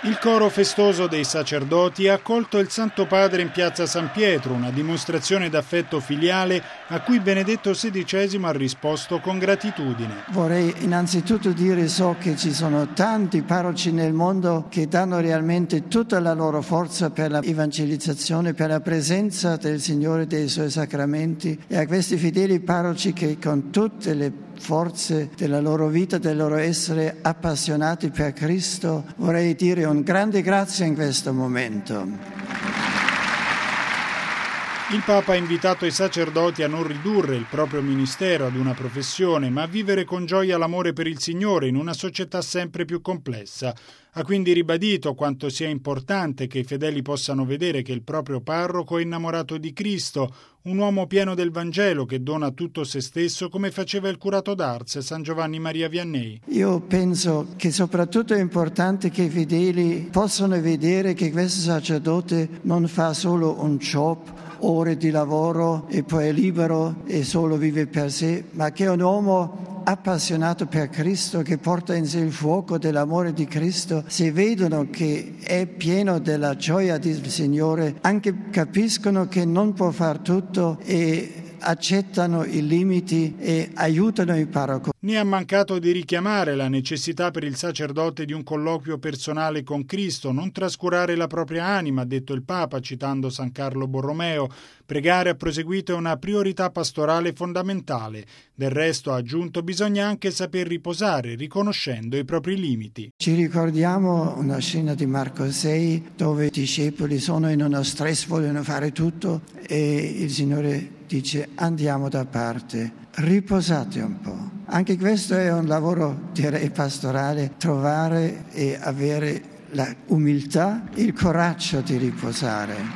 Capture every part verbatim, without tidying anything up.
Il coro festoso dei sacerdoti ha accolto il Santo Padre in piazza San Pietro, una dimostrazione d'affetto filiale a cui Benedetto sedicesimo ha risposto con gratitudine. Vorrei innanzitutto dire so che ci sono tanti parroci nel mondo che danno realmente tutta la loro forza per la evangelizzazione, per la presenza del Signore e dei Suoi sacramenti, e a questi fedeli parroci che con tutte le forze della loro vita, del loro essere appassionati per Cristo, vorrei dire un grande grazie in questo momento. Il Papa ha invitato i sacerdoti a non ridurre il proprio ministero ad una professione, ma a vivere con gioia l'amore per il Signore in una società sempre più complessa. Ha quindi ribadito quanto sia importante che i fedeli possano vedere che il proprio parroco è innamorato di Cristo, un uomo pieno del Vangelo che dona tutto se stesso come faceva il curato d'Ars San Giovanni Maria Vianney. Io penso che soprattutto è importante che i fedeli possano vedere che questo sacerdote non fa solo un job, ore di lavoro e poi è libero e solo vive per sé, ma che è un uomo appassionato per Cristo, che porta in sé il fuoco dell'amore di Cristo. Se vedono che è pieno della gioia del Signore, anche capiscono che non può far tutto e accettano i limiti e aiutano il parroco. Ne ha mancato di richiamare la necessità per il sacerdote di un colloquio personale con Cristo, non trascurare la propria anima, ha detto il Papa citando San Carlo Borromeo. Pregare, ha proseguito, è una priorità pastorale fondamentale. Del resto, ha aggiunto, bisogna anche saper riposare, riconoscendo i propri limiti. Ci ricordiamo una scena di Marco sei dove i discepoli sono in uno stress, vogliono fare tutto e il Signore dice andiamo da parte, riposate un po'. Anche questo è un lavoro, direi, pastorale, trovare e avere la umiltà, il coraggio di riposare.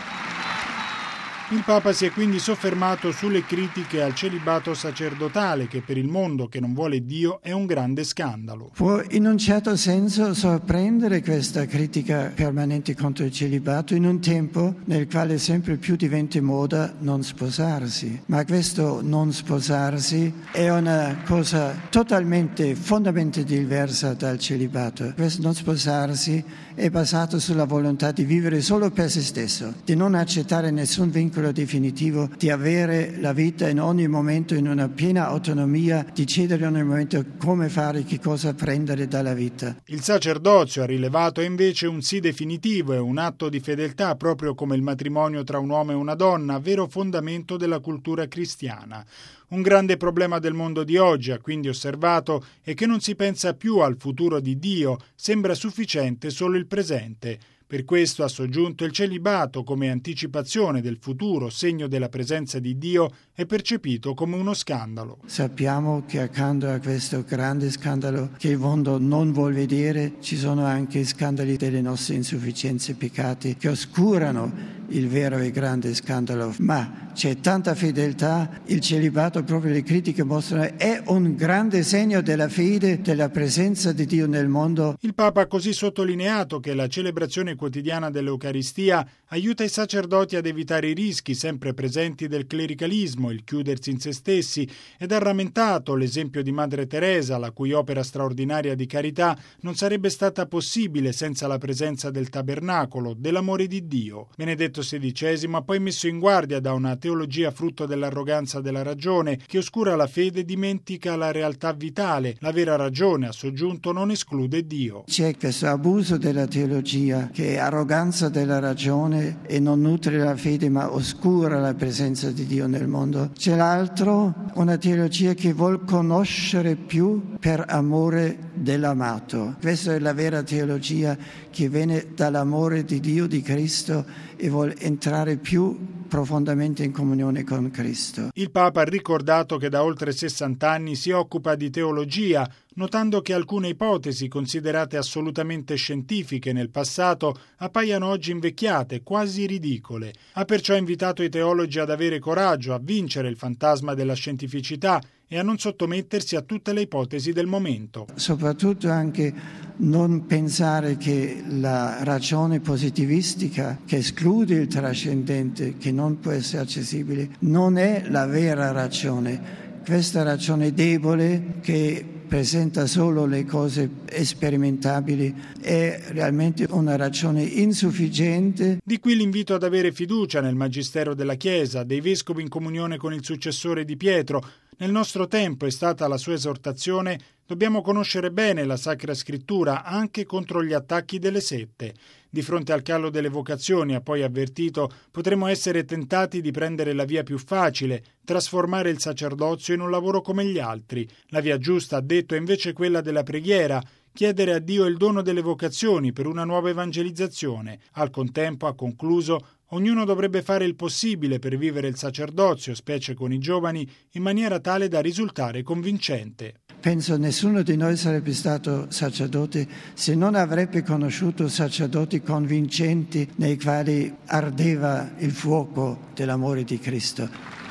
Il Papa si è quindi soffermato sulle critiche al celibato sacerdotale, che per il mondo che non vuole Dio è un grande scandalo. Può in un certo senso sorprendere questa critica permanente contro il celibato in un tempo nel quale sempre più diventa moda non sposarsi. Ma questo non sposarsi è una cosa totalmente, fondamentalmente diversa dal celibato. Questo non sposarsi è basato sulla volontà di vivere solo per se stesso, di non accettare nessun vincolo definitivo, di avere la vita in ogni momento in una piena autonomia, di decidere in ogni momento come fare, che cosa prendere dalla vita. Il sacerdozio, ha rilevato, è invece un sì definitivo, è un atto di fedeltà, proprio come il matrimonio tra un uomo e una donna, vero fondamento della cultura cristiana. Un grande problema del mondo di oggi, ha quindi osservato, è che non si pensa più al futuro di Dio, sembra sufficiente solo il presente. Per questo, ha soggiunto, il celibato come anticipazione del futuro, segno della presenza di Dio, è percepito come uno scandalo. Sappiamo che accanto a questo grande scandalo che il mondo non vuol vedere, ci sono anche scandali delle nostre insufficienze e peccati che oscurano il vero e grande scandalo. Ma c'è tanta fedeltà, il celibato, proprio le critiche mostrano, è un grande segno della fede, della presenza di Dio nel mondo. Il Papa ha così sottolineato che la celebrazione quotidiana dell'Eucaristia aiuta i sacerdoti ad evitare i rischi sempre presenti del clericalismo, il chiudersi in se stessi, ed ha rammentato l'esempio di Madre Teresa, la cui opera straordinaria di carità non sarebbe stata possibile senza la presenza del tabernacolo, dell'amore di Dio. Benedetto sedicesimo ha poi messo in guardia da una teologia frutto dell'arroganza della ragione che oscura la fede e dimentica la realtà vitale. La vera ragione, ha soggiunto, non esclude Dio. C'è questo abuso della teologia che è arroganza della ragione e non nutre la fede ma oscura la presenza di Dio nel mondo. C'è l'altro, una teologia che vuol conoscere più per amore dell'amato. Questa è la vera teologia che viene dall'amore di Dio, di Cristo, e vuol entrare più profondamente in comunione con Cristo. Il Papa ha ricordato che da oltre sessanta anni si occupa di teologia, notando che alcune ipotesi considerate assolutamente scientifiche nel passato appaiano oggi invecchiate, quasi ridicole. Ha perciò invitato i teologi ad avere coraggio, a vincere il fantasma della scientificità e a non sottomettersi a tutte le ipotesi del momento. Soprattutto anche non pensare che la ragione positivistica che esclude il trascendente, che non può essere accessibile, non è la vera ragione. Questa ragione debole che presenta solo le cose sperimentabili è realmente una ragione insufficiente. Di qui l'invito ad avere fiducia nel magistero della Chiesa, dei vescovi in comunione con il successore di Pietro. Nel nostro tempo, è stata la sua esortazione, dobbiamo conoscere bene la Sacra Scrittura anche contro gli attacchi delle sette. Di fronte al callo delle vocazioni, ha poi avvertito, potremmo essere tentati di prendere la via più facile, trasformare il sacerdozio in un lavoro come gli altri. La via giusta, ha detto, è invece quella della preghiera, chiedere a Dio il dono delle vocazioni per una nuova evangelizzazione. Al contempo, ha concluso, ognuno dovrebbe fare il possibile per vivere il sacerdozio, specie con i giovani, in maniera tale da risultare convincente. Penso nessuno di noi sarebbe stato sacerdote se non avrebbe conosciuto sacerdoti convincenti nei quali ardeva il fuoco dell'amore di Cristo.